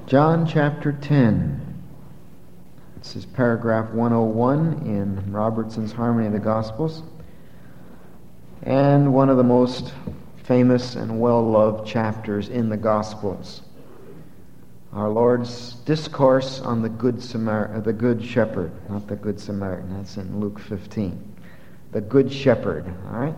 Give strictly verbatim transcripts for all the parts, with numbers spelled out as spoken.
John chapter ten. This is paragraph one oh one in Robertson's Harmony of the Gospels, and one of the most famous and well-loved chapters in the Gospels. Our Lord's discourse on the Good Samar- the Good Shepherd, not the Good Samaritan. That's in Luke fifteen. The Good Shepherd. All right.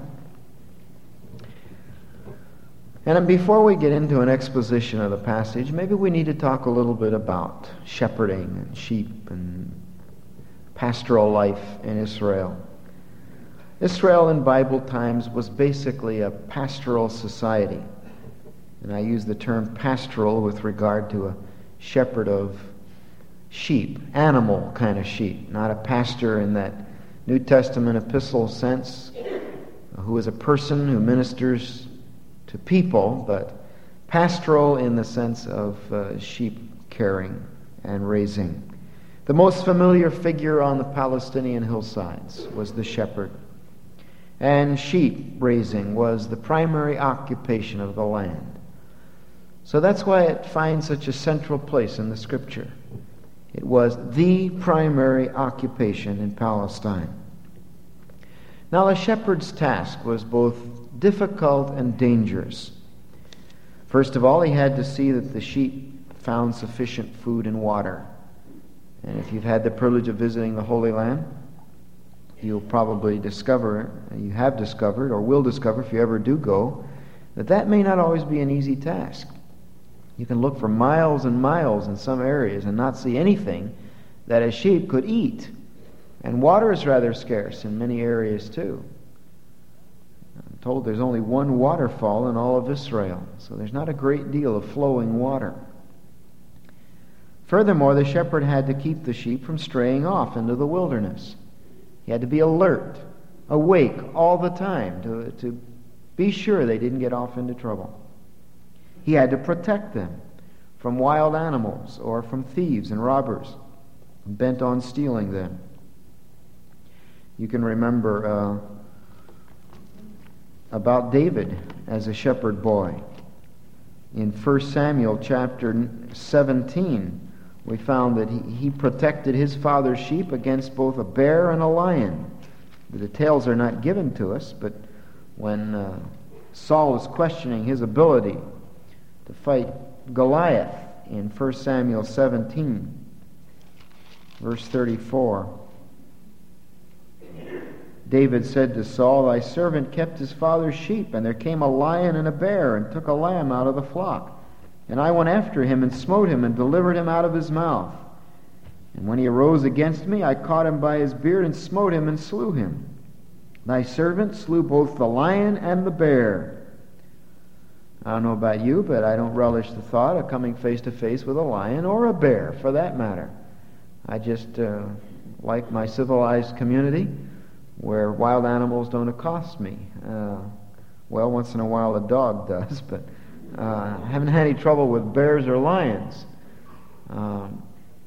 And before we get into an exposition of the passage, maybe we need to talk a little bit about shepherding and sheep and pastoral life in Israel. Israel in Bible times was basically a pastoral society. And I use the term pastoral with regard to a shepherd of sheep, animal kind of sheep, not a pastor in that New Testament epistle sense, who is a person who ministers to people, but pastoral in the sense of uh, sheep caring and raising. The most familiar figure on the Palestinian hillsides was the shepherd. And sheep raising was the primary occupation of the land. So that's why it finds such a central place in the Scripture. It was the primary occupation in Palestine. Now, the shepherd's task was both difficult and dangerous. First of all, he had to see that the sheep found sufficient food and water. And if you've had the privilege of visiting the Holy Land, you'll probably discover, you have discovered, or will discover if you ever do go, that that may not always be an easy task. You can look for miles and miles in some areas and not see anything that a sheep could eat. And water is rather scarce in many areas too. I'm told there's only one waterfall in all of Israel, so there's not a great deal of flowing water. Furthermore, the shepherd had to keep the sheep from straying off into the wilderness. He had to be alert, awake all the time to, to be sure they didn't get off into trouble. He had to protect them from wild animals or from thieves and robbers bent on stealing them. You can remember uh, about David as a shepherd boy. In First Samuel chapter seventeen, we found that he, he protected his father's sheep against both a bear and a lion. The details are not given to us, but when uh, Saul was questioning his ability to fight Goliath in First Samuel seventeen, verse thirty-four, David said to Saul, "Thy servant kept his father's sheep, and there came a lion and a bear, and took a lamb out of the flock. And I went after him, and smote him, and delivered him out of his mouth. And when he arose against me, I caught him by his beard, and smote him, and slew him. Thy servant slew both the lion and the bear." I don't know about you, but I don't relish the thought of coming face to face with a lion, or a bear, for that matter. I just uh, like my civilized community, where wild animals don't accost me. Uh, well, once in a while a dog does, but uh, I haven't had any trouble with bears or lions. Um,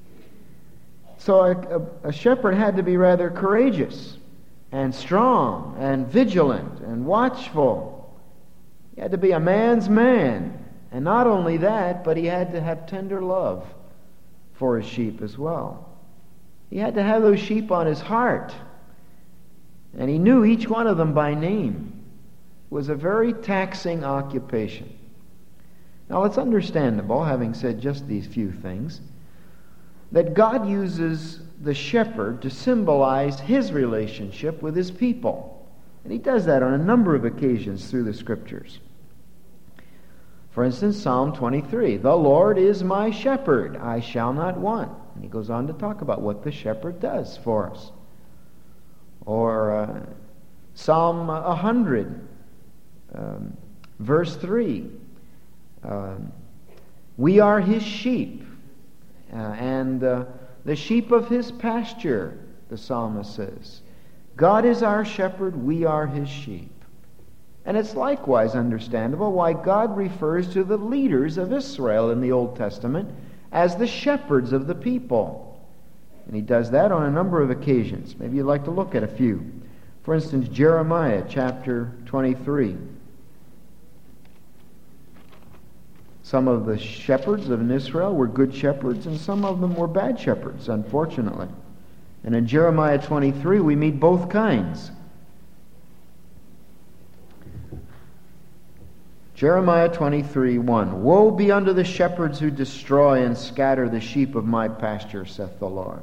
so a, a, a shepherd had to be rather courageous and strong and vigilant and watchful. He had to be a man's man. And not only that, but he had to have tender love for his sheep as well. He had to have those sheep on his heart. And he knew each one of them by name. It was a very taxing occupation. Now it's understandable, having said just these few things, that God uses the shepherd to symbolize his relationship with his people. And he does that on a number of occasions through the Scriptures. For instance, Psalm twenty-three, "The Lord is my shepherd, I shall not want." And he goes on to talk about what the shepherd does for us. Or uh, Psalm one hundred, um, verse three. Uh, "We are his sheep, uh, and uh, the sheep of his pasture," the psalmist says. God is our shepherd, we are his sheep. And it's likewise understandable why God refers to the leaders of Israel in the Old Testament as the shepherds of the people. And he does that on a number of occasions. Maybe you'd like to look at a few. For instance, Jeremiah chapter twenty-three. Some of the shepherds of Israel were good shepherds, and some of them were bad shepherds, unfortunately. And in Jeremiah twenty-three, we meet both kinds. Jeremiah twenty-three, one. Woe be unto the shepherds who destroy and scatter the sheep of my pasture, saith the Lord.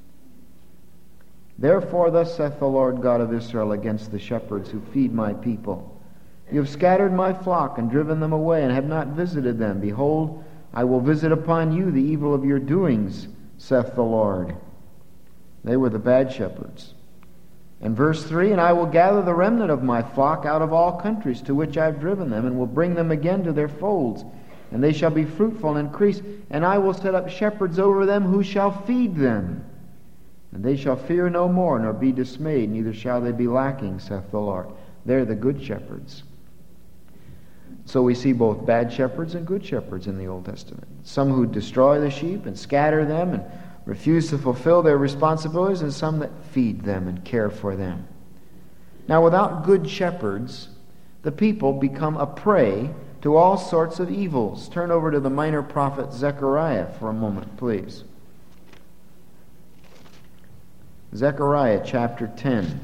Therefore thus saith the Lord God of Israel against the shepherds who feed my people. You have scattered my flock and driven them away, and have not visited them. Behold, I will visit upon you the evil of your doings, saith the Lord. They were the bad shepherds. And verse three, and I will gather the remnant of my flock out of all countries to which I have driven them, and will bring them again to their folds, and they shall be fruitful and increase, and I will set up shepherds over them who shall feed them. And they shall fear no more, nor be dismayed, neither shall they be lacking, saith the Lord. They're the good shepherds. So we see both bad shepherds and good shepherds in the Old Testament. Some who destroy the sheep and scatter them and refuse to fulfill their responsibilities, and some that feed them and care for them. Now, without good shepherds, the people become a prey to all sorts of evils. Turn over to the minor prophet Zechariah for a moment, please. Zechariah chapter ten.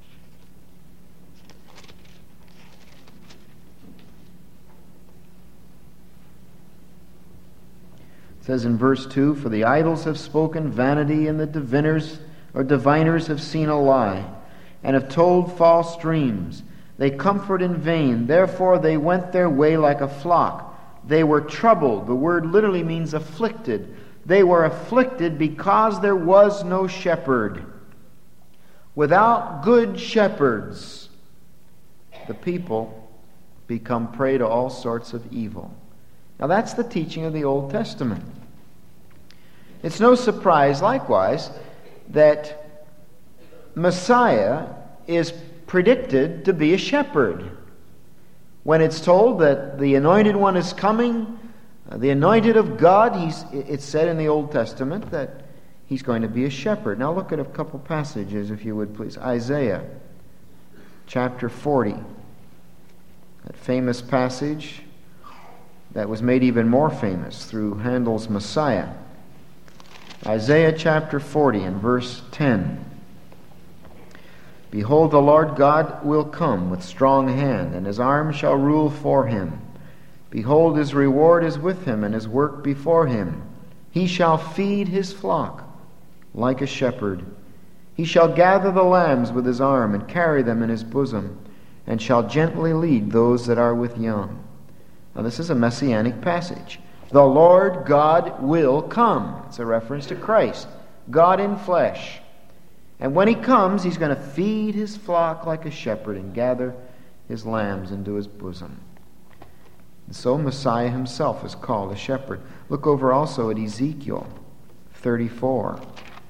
It says in verse two, for the idols have spoken vanity, and the diviners or diviners have seen a lie, and have told false dreams. They comfort in vain. Therefore they went their way like a flock. They were troubled. The word literally means afflicted. They were afflicted because there was no shepherd. Without good shepherds, the people become prey to all sorts of evil. Now that's the teaching of the Old Testament. It's no surprise, likewise, that Messiah is predicted to be a shepherd. When it's told that the Anointed One is coming, uh, the Anointed of God, he's, it's said in the Old Testament that he's going to be a shepherd. Now look at a couple passages, if you would please. Isaiah chapter forty. That famous passage that was made even more famous through Handel's Messiah. Isaiah chapter forty and verse ten. Behold, the Lord God will come with strong hand, and his arm shall rule for him. Behold, his reward is with him, and his work before him. He shall feed his flock like a shepherd. He shall gather the lambs with his arm, and carry them in his bosom, and shall gently lead those that are with young. Now this is a messianic passage. The Lord God will come. It's a reference to Christ, God in flesh. And when he comes, he's going to feed his flock like a shepherd and gather his lambs into his bosom. And so Messiah himself is called a shepherd. Look over also at Ezekiel thirty-four.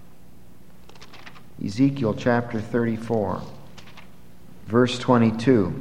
Ezekiel chapter thirty-four, verse twenty-two.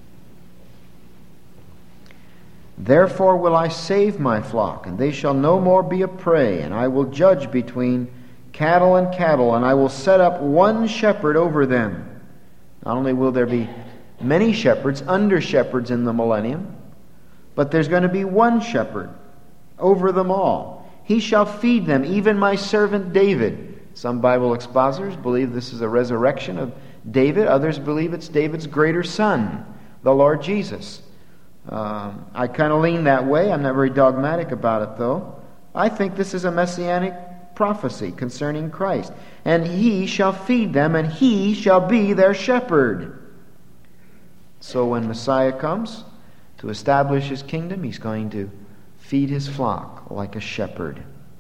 Therefore will I save my flock, and they shall no more be a prey, and I will judge between cattle and cattle, and I will set up one shepherd over them. Not only will there be many shepherds, under shepherds in the millennium, but there's going to be one shepherd over them all. He shall feed them, even my servant David. Some Bible expositors believe this is a resurrection of David. Others believe it's David's greater son, the Lord Jesus. Um, I kind of lean that way. I'm not very dogmatic about it, though. I think this is a messianic prophecy concerning Christ. And he shall feed them, and he shall be their shepherd. So when Messiah comes to establish his kingdom, he's going to feed his flock like a shepherd.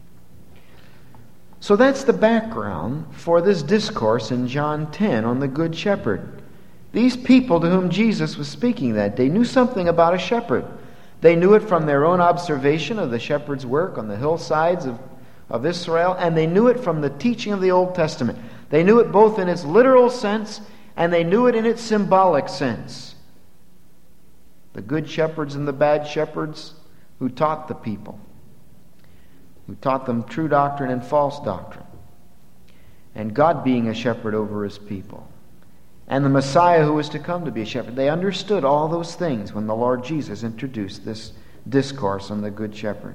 So that's the background for this discourse in John ten on the Good Shepherd. These people to whom Jesus was speaking that day knew something about a shepherd. They knew it from their own observation of the shepherd's work on the hillsides of, of Israel, and they knew it from the teaching of the Old Testament. They knew it both in its literal sense, and they knew it in its symbolic sense. The good shepherds and the bad shepherds who taught the people, who taught them true doctrine and false doctrine, and God being a shepherd over his people, and the Messiah who was to come to be a shepherd. They understood all those things when the Lord Jesus introduced this, discourse on the Good Shepherd.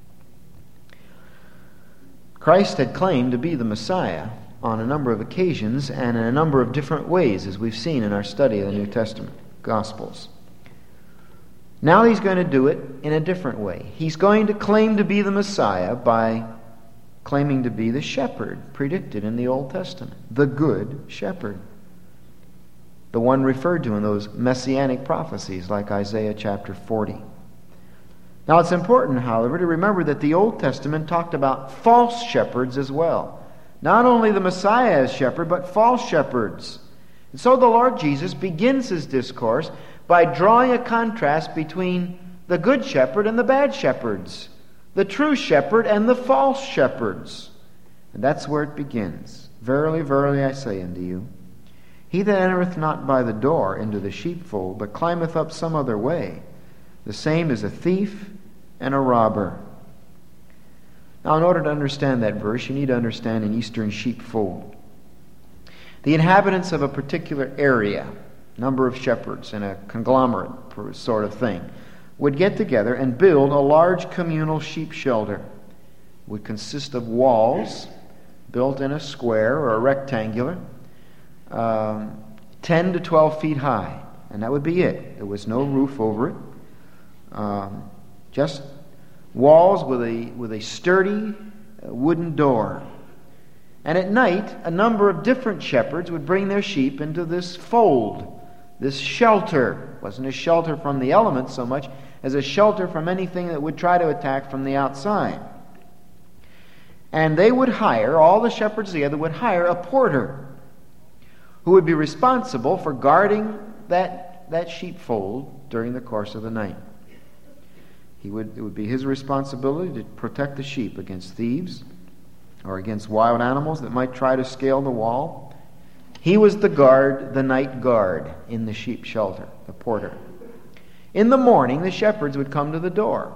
Christ had claimed to be the Messiah on a number of occasions and in a number of different ways, as we've seen in our study of the New Testament Gospels. Now he's going to do it in a different way. He's going to claim to be the Messiah by claiming to be the shepherd predicted in the Old Testament, the Good Shepherd, the one referred to in those messianic prophecies like Isaiah chapter forty. Now it's important, however, to remember that the Old Testament talked about false shepherds as well. Not only the Messiah as shepherd, but false shepherds. And so the Lord Jesus begins his discourse by drawing a contrast between the good shepherd and the bad shepherds, the true shepherd and the false shepherds. And that's where it begins. Verily, verily, I say unto you, he that entereth not by the door into the sheepfold, but climbeth up some other way, the same is a thief and a robber. Now, in order to understand that verse, you need to understand an eastern sheepfold. The inhabitants of a particular area, number of shepherds in a conglomerate sort of thing, would get together and build a large communal sheep shelter. It would consist of walls built in a square or a rectangular, um, ten to twelve feet high, and that would be it. There was no roof over it. Um, just walls with a with a sturdy uh, wooden door. And at night, a number of different shepherds would bring their sheep into this fold, this shelter. It wasn't a shelter from the elements so much as a shelter from anything that would try to attack from the outside. And they would hire, all the shepherds together would hire a porter who would be responsible for guarding that, that sheepfold during the course of the night. He would, it would be his responsibility to protect the sheep against thieves or against wild animals that might try to scale the wall. He was the guard, the night guard in the sheep shelter, the porter. In the morning, the shepherds would come to the door,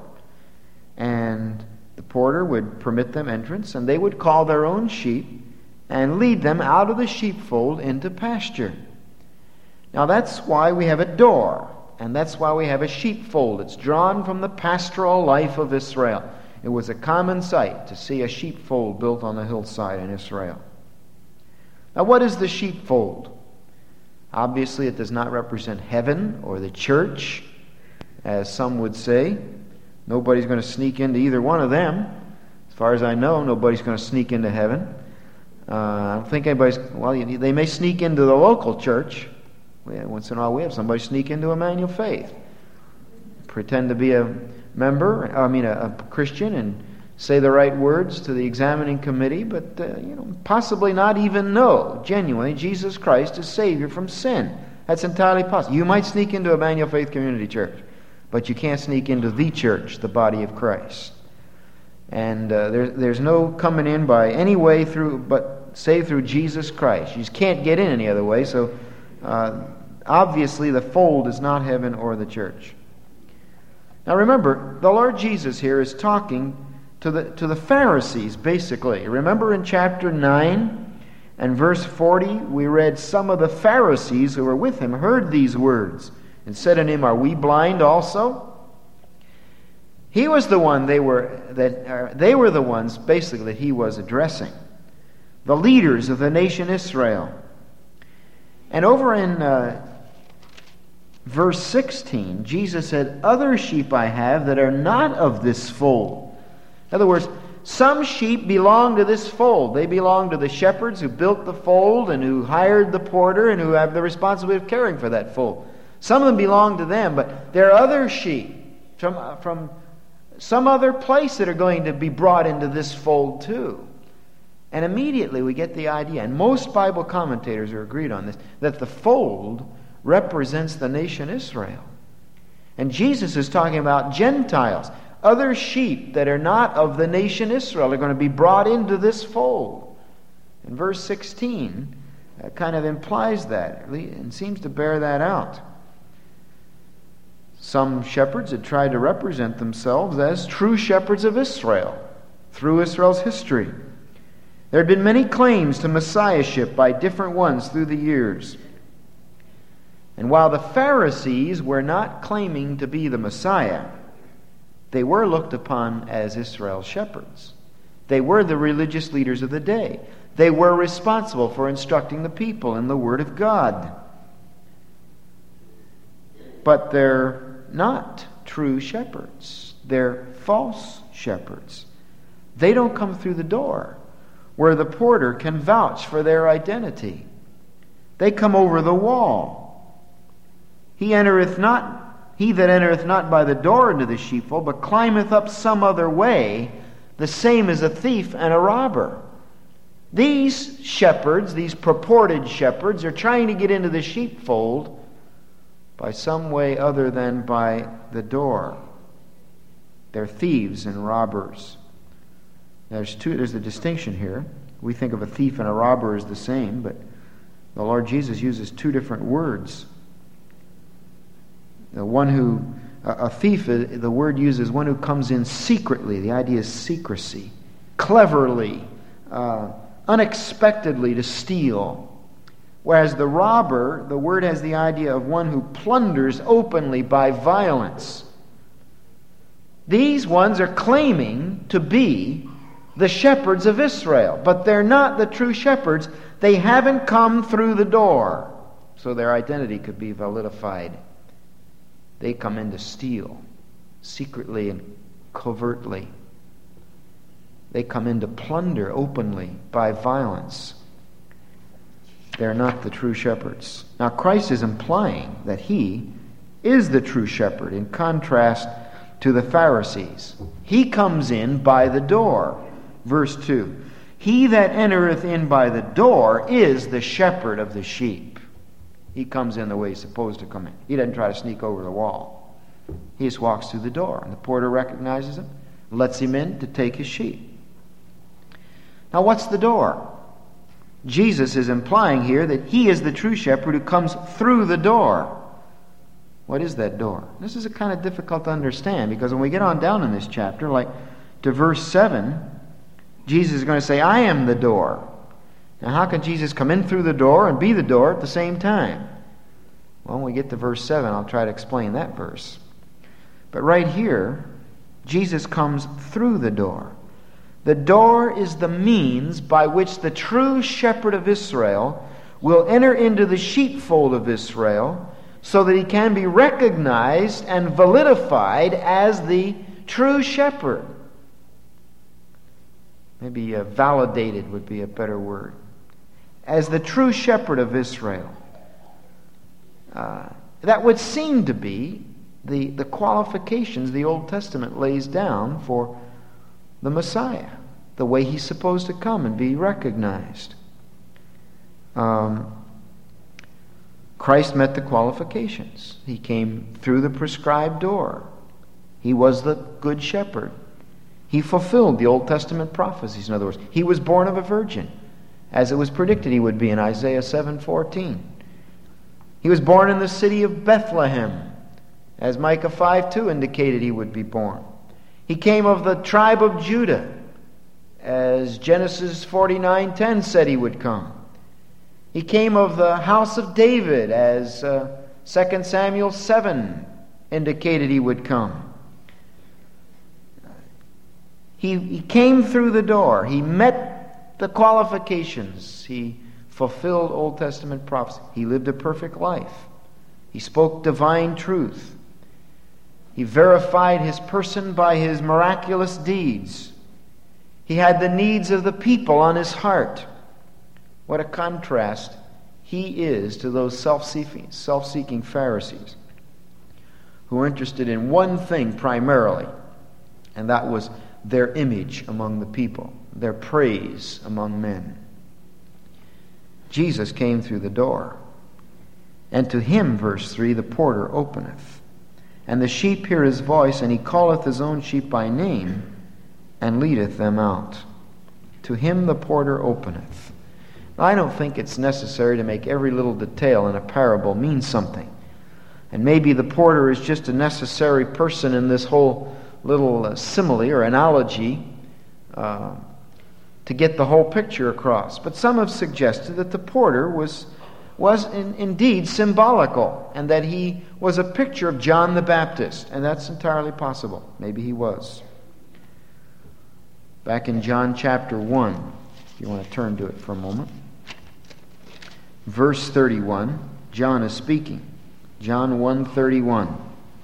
and the porter would permit them entrance, and they would call their own sheep and lead them out of the sheepfold into pasture. Now that's why we have a door, and that's why we have a sheepfold. It's drawn from the pastoral life of Israel. It was a common sight to see a sheepfold built on the hillside in Israel. Now what is the sheepfold? Obviously it does not represent heaven or the church, as some would say. Nobody's going to sneak into either one of them. As far as I know, nobody's going to sneak into heaven. Uh, I don't think anybody's... Well, they may sneak into the local church. Once in a while we have somebody sneak into Emmanuel Faith. Pretend to be a member, I mean a, a Christian, and say the right words to the examining committee, but uh, you know, possibly not even know genuinely Jesus Christ is Savior from sin. That's entirely possible. You might sneak into Emmanuel Faith Community Church, but you can't sneak into the church, the body of Christ. And uh, there, there's no coming in by any way through, but save through Jesus Christ. You just can't get in any other way, so uh, obviously the fold is not heaven or the church. Now remember, the Lord Jesus here is talking to the to the Pharisees, basically. Remember in chapter nine and verse forty, we read, some of the Pharisees who were with him heard these words and said unto him, are we blind also? He was the one they were that uh, they were the ones basically that he was addressing, the leaders of the nation Israel. And over in uh, verse sixteen, Jesus said, other sheep I have that are not of this fold. In other words, some sheep belong to this fold. They belong to the shepherds who built the fold and who hired the porter and who have the responsibility of caring for that fold. Some of them belong to them, but there are other sheep from, from some other place that are going to be brought into this fold too. And immediately we get the idea, and most Bible commentators are agreed on this, that the fold represents the nation Israel. And Jesus is talking about Gentiles. Other sheep that are not of the nation Israel are going to be brought into this fold. And verse sixteen uh, kind of implies that and seems to bear that out. Some shepherds had tried to represent themselves as true shepherds of Israel through Israel's history. There had been many claims to messiahship by different ones through the years. And while the Pharisees were not claiming to be the Messiah, They were looked upon as Israel's shepherds. They were the religious leaders of the day. They were responsible for instructing the people in the Word of God. But they're not true shepherds. They're false shepherds. They don't come through the door where the porter can vouch for their identity. They come over the wall. He entereth not He that entereth not by the door into the sheepfold, but climbeth up some other way, the same is a thief and a robber. These shepherds, these purported shepherds, are trying to get into the sheepfold by some way other than by the door. They're thieves and robbers. There's two. There's a distinction here. We think of a thief and a robber as the same, but the Lord Jesus uses two different words. The one who, a thief, the word uses one who comes in secretly. The idea is secrecy. Cleverly, uh, unexpectedly to steal. Whereas the robber, the word has the idea of one who plunders openly by violence. These ones are claiming to be the shepherds of Israel, but they're not the true shepherds. They haven't come through the door, so their identity could be validified. They come in to steal, secretly and covertly. They come in to plunder openly by violence. They're not the true shepherds. Now, Christ is implying that He is the true shepherd, in contrast to the Pharisees. He comes in by the door. Verse two. He that entereth in by the door is the shepherd of the sheep. He comes in the way he's supposed to come in. He doesn't try to sneak over the wall. He just walks through the door, and the porter recognizes him, lets him in to take his sheep. Now, what's the door? Jesus is implying here that He is the true shepherd who comes through the door. What is that door? This is a kind of difficult to understand, because when we get on down in this chapter, like to verse seven, Jesus is going to say, I am the door. Now, how can Jesus come in through the door and be the door at the same time? Well, when we get to verse seven, I'll try to explain that verse. But right here, Jesus comes through the door. The door is the means by which the true shepherd of Israel will enter into the sheepfold of Israel so that he can be recognized and validified as the true shepherd. Maybe uh, validated would be a better word. As the true shepherd of Israel. Uh, that would seem to be the, the qualifications the Old Testament lays down for the Messiah, the way He's supposed to come and be recognized. Um, Christ met the qualifications. He came through the prescribed door. He was the good shepherd. He fulfilled the Old Testament prophecies, in other words. He was born of a virgin, as it was predicted He would be in Isaiah seven fourteen. He was born in the city of Bethlehem, as Micah five two indicated He would be born. He came of the tribe of Judah, as Genesis forty-nine ten said He would come. He came of the house of David, as uh, Second Samuel seven indicated He would come. He, he came through the door. He met the qualifications. He fulfilled Old Testament prophecy. He lived a perfect life. He spoke divine truth. He verified His person by His miraculous deeds. He had the needs of the people on His heart. What a contrast He is to those self-seeking, self-seeking Pharisees who were interested in one thing primarily, and that was their image among the people, their praise among men. Jesus came through the door, and to Him, verse three, the porter openeth. And the sheep hear His voice, and He calleth His own sheep by name, and leadeth them out. To Him the porter openeth. Now, I don't think it's necessary to make every little detail in a parable mean something. And maybe the porter is just a necessary person in this whole little uh, simile or analogy uh, to get the whole picture across. But some have suggested that the porter was was in, indeed symbolical, and that he was a picture of John the Baptist, and that's entirely possible. Maybe he was. Back in John chapter one, if you want to turn to it for a moment. Verse thirty-one, John is speaking. John one thirty-one.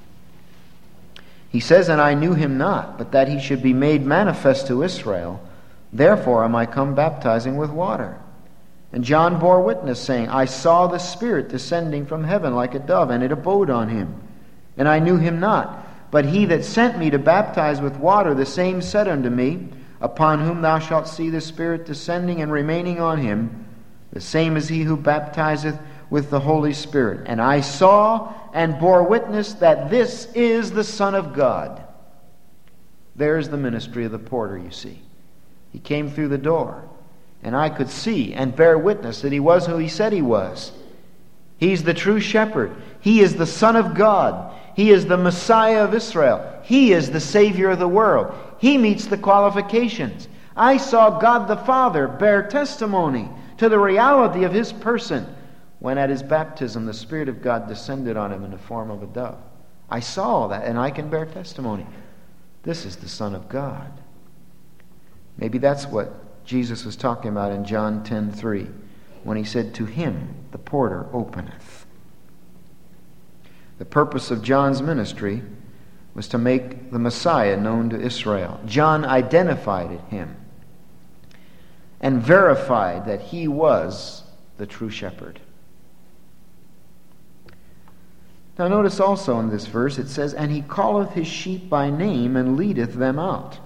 He says, "And I knew him not, but that he should be made manifest to Israel. Therefore am I come baptizing with water. And John bore witness, saying, I saw the Spirit descending from heaven like a dove, and it abode on him. And I knew him not. But he that sent me to baptize with water, the same said unto me, Upon whom thou shalt see the Spirit descending and remaining on him, the same is he who baptizeth with the Holy Spirit. And I saw and bore witness that this is the Son of God." There's the ministry of the porter, you see. He came through the door, and I could see and bear witness that he was who he said he was. He's the true shepherd. He is the Son of God. He is the Messiah of Israel. He is the Savior of the world. He meets the qualifications. I saw God the Father bear testimony to the reality of his person when at his baptism the Spirit of God descended on him in the form of a dove. I saw that, and I can bear testimony. This is the Son of God. Maybe that's what Jesus was talking about in John ten three, when he said, "To him the porter openeth." The purpose of John's ministry was to make the Messiah known to Israel. John identified him and verified that he was the true shepherd. Now notice also in this verse it says, "And he calleth his sheep by name and leadeth them out."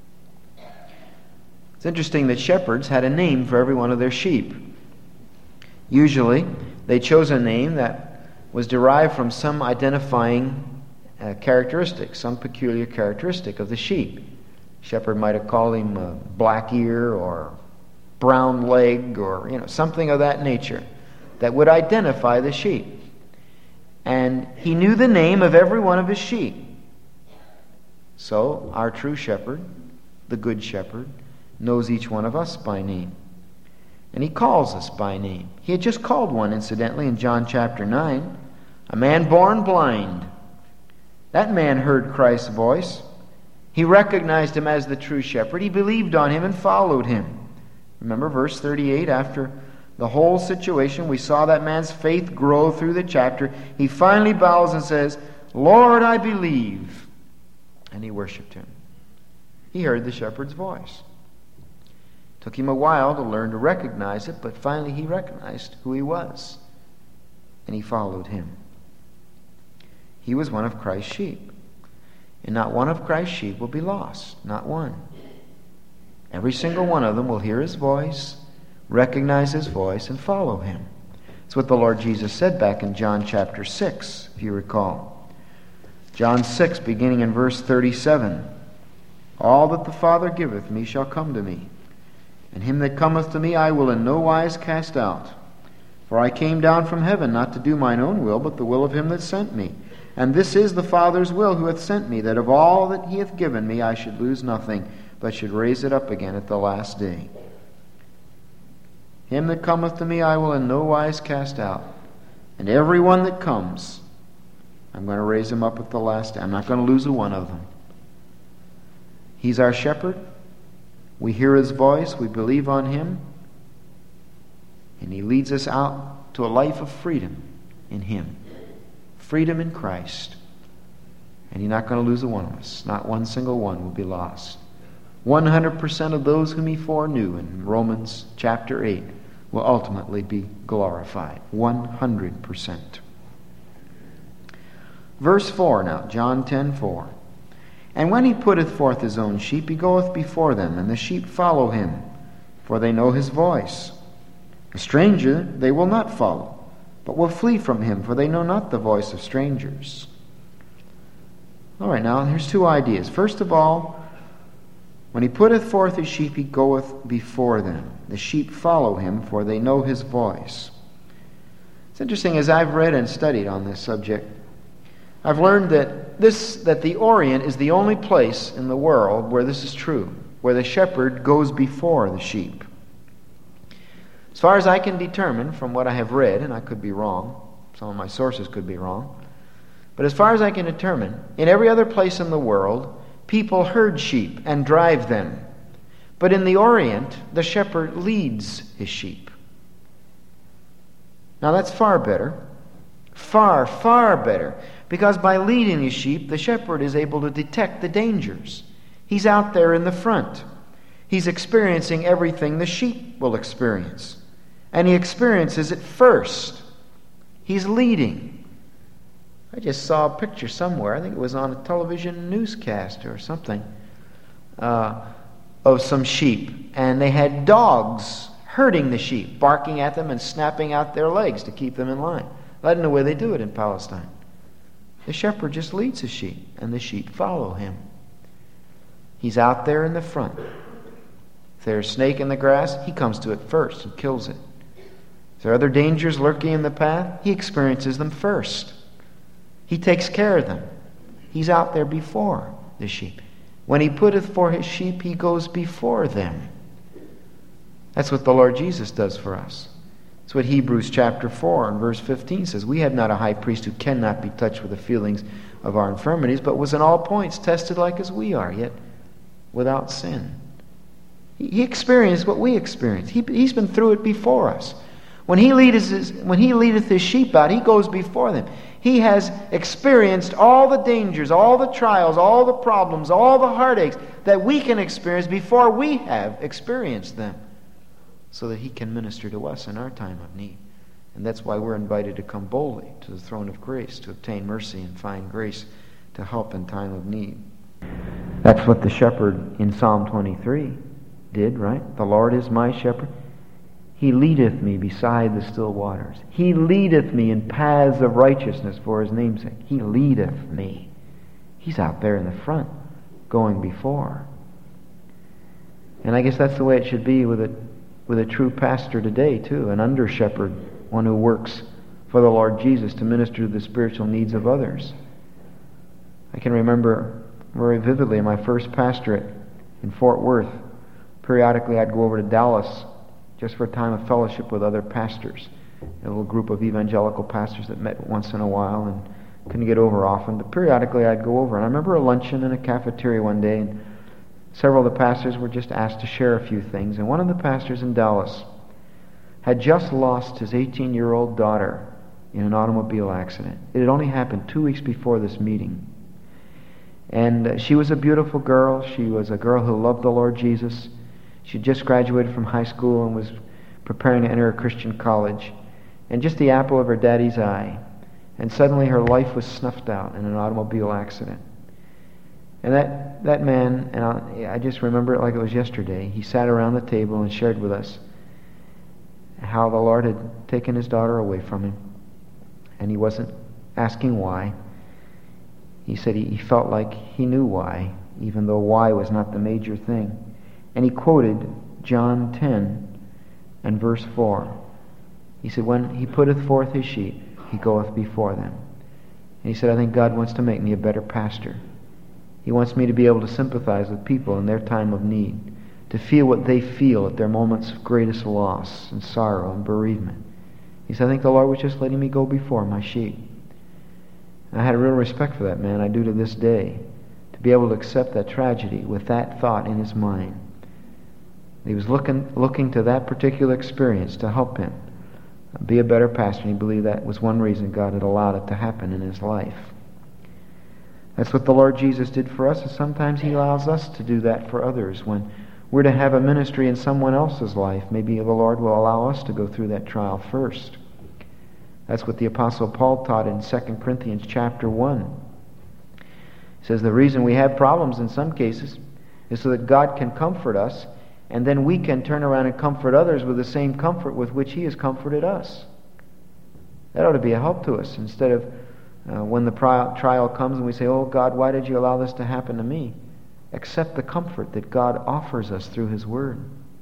It's interesting that shepherds had a name for every one of their sheep. Usually they chose a name that was derived from some identifying uh, characteristic, some peculiar characteristic of the sheep. Shepherd might have called him uh, black ear or brown leg, or you know something of that nature that would identify the sheep. And he knew the name of every one of his sheep. So our true shepherd, the good shepherd, knows each one of us by name. And he calls us by name. He had just called one, incidentally, in John chapter nine, a man born blind. That man heard Christ's voice. He recognized him as the true shepherd. He believed on him and followed him. Remember verse thirty-eight, after the whole situation, we saw that man's faith grow through the chapter. He finally bows and says, "Lord, I believe." And he worshiped him. He heard the shepherd's voice. Took him a while to learn to recognize it, but finally he recognized who he was. And he followed him. He was one of Christ's sheep. And not one of Christ's sheep will be lost. Not one. Every single one of them will hear his voice, recognize his voice, and follow him. That's what the Lord Jesus said back in John chapter six, if you recall. John six, beginning in verse thirty-seven. "All that the Father giveth me shall come to me, and him that cometh to me I will in no wise cast out. For I came down from heaven not to do mine own will, but the will of him that sent me. And this is the Father's will who hath sent me, that of all that he hath given me I should lose nothing, but should raise it up again at the last day. Him that cometh to me I will in no wise cast out. And every one that comes, I'm going to raise him up at the last day. I'm not going to lose a one of them." He's our shepherd. We hear his voice. We believe on him. And he leads us out to a life of freedom in him. Freedom in Christ. And he's not going to lose a one of us. Not one single one will be lost. one hundred percent of those whom he foreknew in Romans chapter eight will ultimately be glorified. one hundred percent. Verse four now, John ten four. "And when he putteth forth his own sheep, he goeth before them, and the sheep follow him, for they know his voice. A stranger they will not follow, but will flee from him, for they know not the voice of strangers." All right, now here's two ideas. First of all, when he putteth forth his sheep, he goeth before them. The sheep follow him, for they know his voice. It's interesting, as I've read and studied on this subject, I've learned that this that the Orient is the only place in the world where this is true, where the shepherd goes before the sheep. As far as I can determine from what I have read, and I could be wrong, some of my sources could be wrong, but as far as I can determine, in every other place in the world, people herd sheep and drive them. But in the Orient, the shepherd leads his sheep. Now that's far better. Far, far better. Because by leading his sheep, the shepherd is able to detect the dangers. He's out there in the front. He's experiencing everything the sheep will experience. And he experiences it first. He's leading. I just saw a picture somewhere, I think it was on a television newscast or something, uh, of some sheep. And they had dogs herding the sheep, barking at them and snapping out their legs to keep them in line. I don't know where they do it in Palestine. The shepherd just leads his sheep, and the sheep follow him. He's out there in the front. If there's a snake in the grass, he comes to it first and kills it. If there are other dangers lurking in the path, he experiences them first. He takes care of them. He's out there before the sheep. When he putteth for his sheep, he goes before them. That's what the Lord Jesus does for us. That's what Hebrews chapter four and verse fifteen says. We have not a high priest who cannot be touched with the feelings of our infirmities, but was in all points tested like as we are, yet without sin. He, he experienced what we experience. He, he's been through it before us. When he, leadeth his, when he leadeth his sheep out, he goes before them. He has experienced all the dangers, all the trials, all the problems, all the heartaches that we can experience before we have experienced them, so that he can minister to us in our time of need. And that's why we're invited to come boldly to the throne of grace, to obtain mercy and find grace to help in time of need. That's what the shepherd in Psalm twenty-three did, right? The Lord is my shepherd. He leadeth me beside the still waters. He leadeth me in paths of righteousness for his name's sake. He leadeth me. He's out there in the front, going before. And I guess that's the way it should be with a with a true pastor today, too, an under-shepherd, one who works for the Lord Jesus to minister to the spiritual needs of others. I can remember very vividly my first pastorate in Fort Worth. Periodically I'd go over to Dallas just for a time of fellowship with other pastors, a little group of evangelical pastors that met once in a while and couldn't get over often, but periodically I'd go over. And I remember a luncheon in a cafeteria one day, and several of the pastors were just asked to share a few things. And one of the pastors in Dallas had just lost his eighteen-year-old daughter in an automobile accident. It had only happened two weeks before this meeting. And uh, she was a beautiful girl. She was a girl who loved the Lord Jesus. She just graduated from high school and was preparing to enter a Christian college. And just the apple of her daddy's eye. And suddenly her life was snuffed out in an automobile accident. And that, that man, and I, I just remember it like it was yesterday, he sat around the table and shared with us how the Lord had taken his daughter away from him. And he wasn't asking why. He said he, he felt like he knew why, even though why was not the major thing. And he quoted John ten and verse four. He said, when he putteth forth his sheep, he goeth before them. And he said, I think God wants to make me a better pastor. He wants me to be able to sympathize with people in their time of need, to feel what they feel at their moments of greatest loss and sorrow and bereavement. He said, I think the Lord was just letting me go before my sheep. And I had a real respect for that man. I do to this day. To be able to accept that tragedy with that thought in his mind. He was looking looking to that particular experience to help him be a better pastor, and he believed that was one reason God had allowed it to happen in his life. That's what the Lord Jesus did for us, and sometimes he allows us to do that for others. When we're to have a ministry in someone else's life, maybe the Lord will allow us to go through that trial first. That's what the Apostle Paul taught in Second Corinthians chapter one. He says the reason we have problems in some cases is so that God can comfort us, and then we can turn around and comfort others with the same comfort with which he has comforted us. That ought to be a help to us, instead of uh, when the trial comes and we say, oh God, why did you allow this to happen to me? Accept the comfort that God offers us through his word.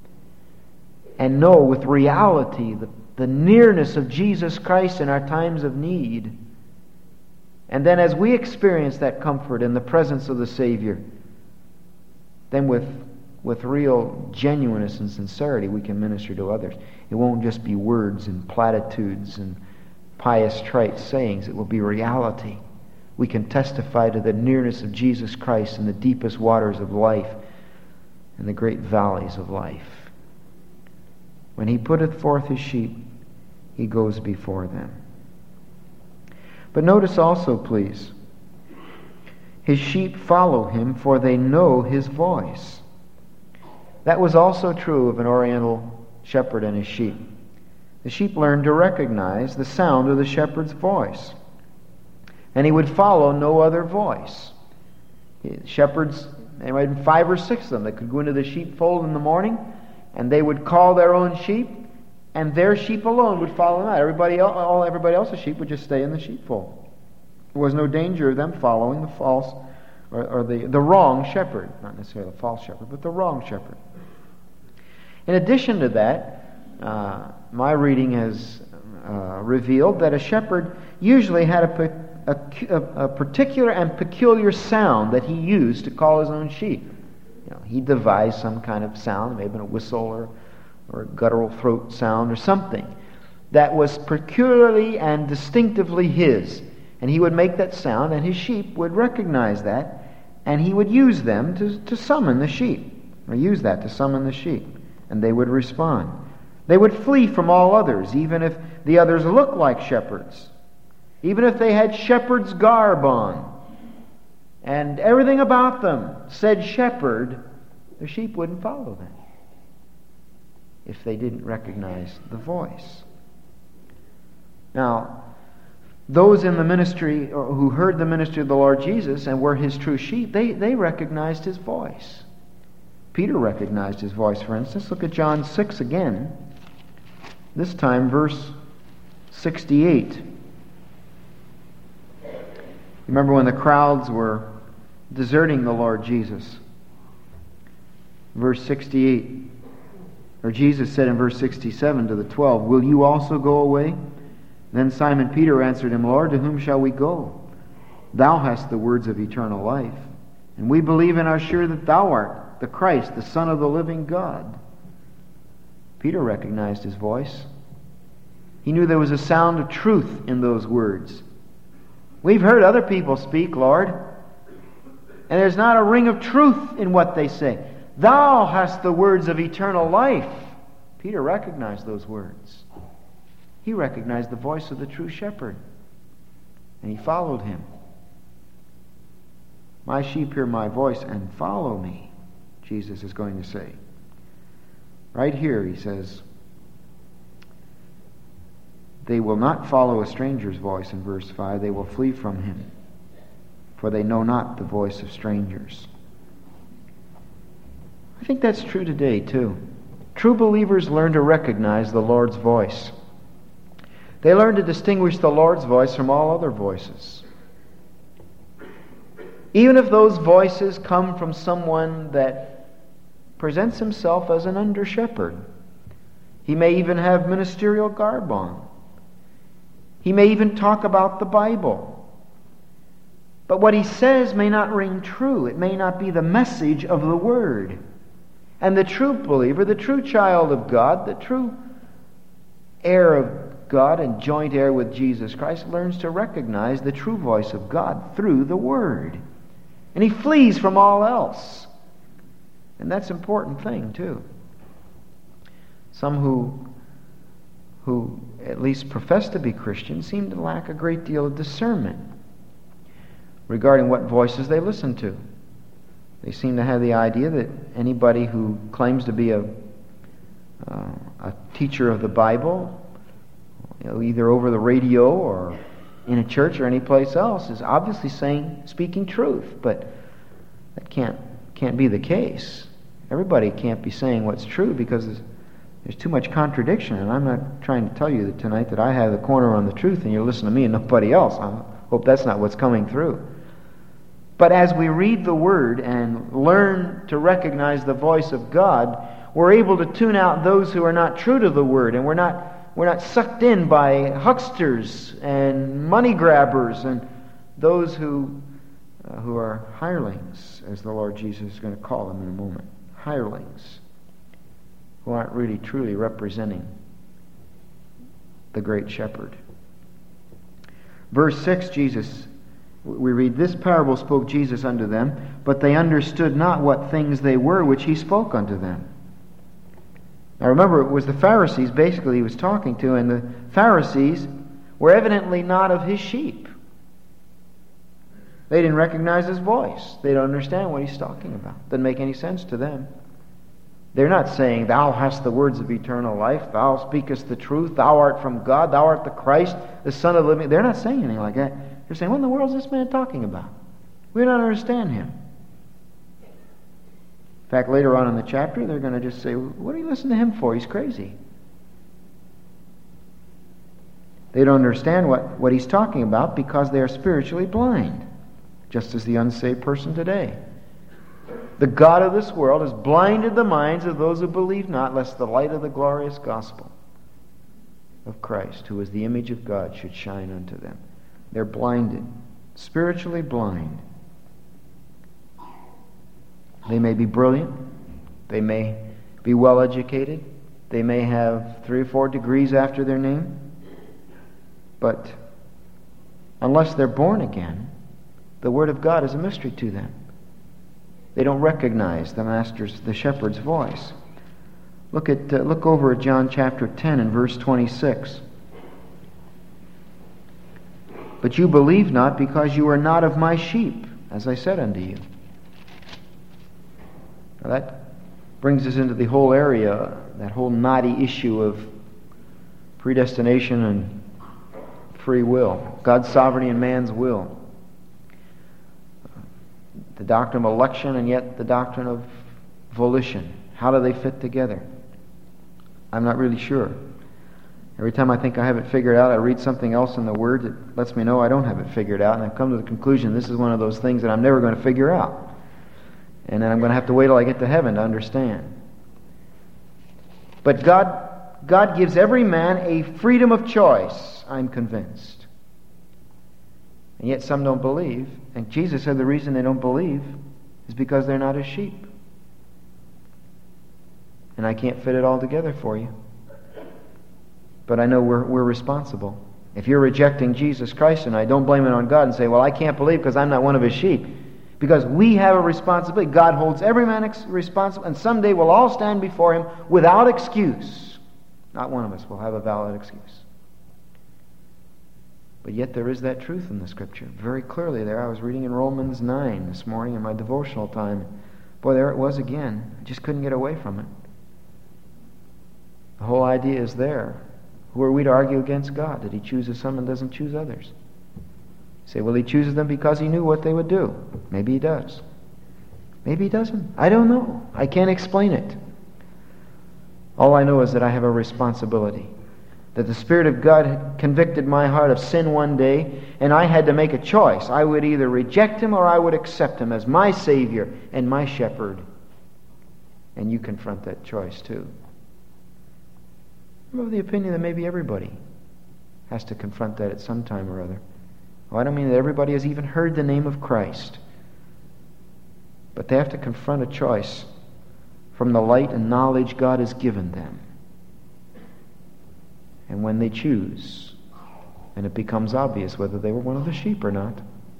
And know with reality the, the nearness of Jesus Christ in our times of need. And then as we experience that comfort in the presence of the Savior, then with with real genuineness and sincerity, we can minister to others. It won't just be words and platitudes and pious trite sayings. It will be reality. We can testify to the nearness of Jesus Christ in the deepest waters of life and the great valleys of life. When he putteth forth his sheep, he goes before them. But notice also, please, his sheep follow him, for they know his voice. That was also true of an Oriental shepherd and his sheep. The sheep learned to recognize the sound of the shepherd's voice, and he would follow no other voice. Shepherds, there might be five or six of them that could go into the sheepfold in the morning, and they would call their own sheep, and their sheep alone would follow them out. Everybody else, all everybody else's sheep would just stay in the sheepfold. There was no danger of them following the false or, or the, the wrong shepherd, not necessarily the false shepherd, but the wrong shepherd. In addition to that, uh, my reading has uh, revealed that a shepherd usually had a, a, a particular and peculiar sound that he used to call his own sheep. You know, he devised some kind of sound, maybe a whistle or, or a guttural throat sound or something that was peculiarly and distinctively his. And he would make that sound, and his sheep would recognize that, and he would use them to, to summon the sheep, or use that to summon the sheep, and they would respond. They would flee from all others, even if the others looked like shepherds, even if they had shepherd's garb on, and everything about them said shepherd, the sheep wouldn't follow them if they didn't recognize the voice. Now, those in the ministry, or who heard the ministry of the Lord Jesus and were his true sheep, they, they recognized his voice. Peter recognized his voice, for instance. Look at John six again. This time, verse sixty-eight. Remember when the crowds were deserting the Lord Jesus? Verse sixty-eight. Or Jesus said in verse sixty-seven to the twelve, "Will you also go away?" Then Simon Peter answered him, "Lord, to whom shall we go? Thou hast the words of eternal life, and we believe and are sure that thou art the Christ, the Son of the living God." Peter recognized his voice. He knew there was a sound of truth in those words. We've heard other people speak, Lord, and there's not a ring of truth in what they say. Thou hast the words of eternal life. Peter recognized those words. He recognized the voice of the true shepherd, and he followed him. My sheep hear my voice and follow me, Jesus is going to say. Right here he says, they will not follow a stranger's voice in verse five. They will flee from him, for they know not the voice of strangers. I think that's true today too. True believers learn to recognize the Lord's voice. They learn to distinguish the Lord's voice from all other voices. Even if those voices come from someone that presents himself as an under-shepherd. He may even have ministerial garb on. He may even talk about the Bible. But what he says may not ring true. It may not be the message of the Word. And the true believer, the true child of God, the true heir of God and joint heir with Jesus Christ, learns to recognize the true voice of God through the Word. And he flees from all else. And that's an important thing too. Some who who at least profess to be Christians seem to lack a great deal of discernment regarding what voices they listen to. They seem to have the idea that anybody who claims to be a uh, a teacher of the Bible, you know, either over the radio or in a church or any place else, is obviously saying, speaking truth. But that can't can't be the case. Everybody can't be saying what's true because there's, there's too much contradiction. And I'm not trying to tell you that tonight that I have the corner on the truth and you listen to me and nobody else. I hope that's not what's coming through. But as we read the Word and learn to recognize the voice of God, we're able to tune out those who are not true to the Word, and we're not we're not sucked in by hucksters and money grabbers and those who uh, who are hirelings, as the Lord Jesus is going to call them in a moment. hirelings who aren't really truly representing the great shepherd. Verse six, Jesus, we read, "This parable spoke Jesus unto them, but they understood not what things they were which he spoke unto them." Now remember, it was the Pharisees basically he was talking to, and the Pharisees were evidently not of his sheep. They didn't recognize his voice. They don't understand what he's talking about. Doesn't make any sense to them. They're not saying, "Thou hast the words of eternal life, thou speakest the truth, thou art from God, thou art the Christ, the Son of the living." They're not saying anything like that. They're saying, "What in the world is this man talking about? We don't understand him." In fact, later on in the chapter, they're going to just say, "What do you listen to him for? He's crazy." They don't understand what, what he's talking about because they are spiritually blind, just as the unsaved person today. The God of this world has blinded the minds of those who believe not, lest the light of the glorious gospel of Christ, who is the image of God, should shine unto them. They're blinded, spiritually blind. They may be brilliant. They may be well educated. They may have three or four degrees after their name. But unless they're born again, the Word of God is a mystery to them. They don't recognize the Master's, the shepherd's voice. Look at uh, look over at John chapter ten and verse twenty-six. "But you believe not, because you are not of my sheep, as I said unto you." Now that brings us into the whole area, that whole knotty issue of predestination and free will, God's sovereignty and man's will. The doctrine of election and yet the doctrine of volition. How do they fit together? I'm not really sure. Every time I think I have it figured out, I read something else in the Word that lets me know I don't have it figured out, and I've come to the conclusion this is one of those things that I'm never going to figure out. And then I'm going to have to wait till I get to heaven to understand. But God, God gives every man a freedom of choice, I'm convinced. And yet some don't believe. And Jesus said the reason they don't believe is because they're not his sheep. And I can't fit it all together for you. But I know we're, we're responsible. If you're rejecting Jesus Christ tonight, don't blame it on God and say, "Well, I can't believe because I'm not one of his sheep." Because we have a responsibility. God holds every man ex- responsible, and someday we'll all stand before him without excuse. Not one of us will have a valid excuse. But yet there is that truth in the Scripture. Very clearly there. I was reading in Romans nine this morning in my devotional time. Boy, there it was again. I just couldn't get away from it. The whole idea is there. Who are we to argue against God? That he chooses some and doesn't choose others? You say, well, he chooses them because he knew what they would do. Maybe he does. Maybe he doesn't. I don't know. I can't explain it. All I know is that I have a responsibility. That the Spirit of God had convicted my heart of sin one day, and I had to make a choice. I would either reject him or I would accept him as my Savior and my shepherd. And you confront that choice too. I'm of the opinion that maybe everybody has to confront that at some time or other. Well, I don't mean that everybody has even heard the name of Christ. But they have to confront a choice from the light and knowledge God has given them. And when they choose, and it becomes obvious whether they were one of the sheep or not,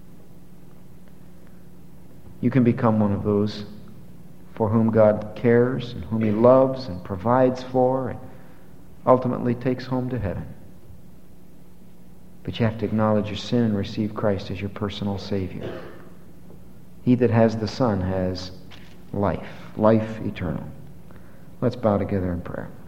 you can become one of those for whom God cares and whom he loves and provides for and ultimately takes home to heaven. But you have to acknowledge your sin and receive Christ as your personal Savior. He that has the Son has life, life eternal. Let's bow together in prayer.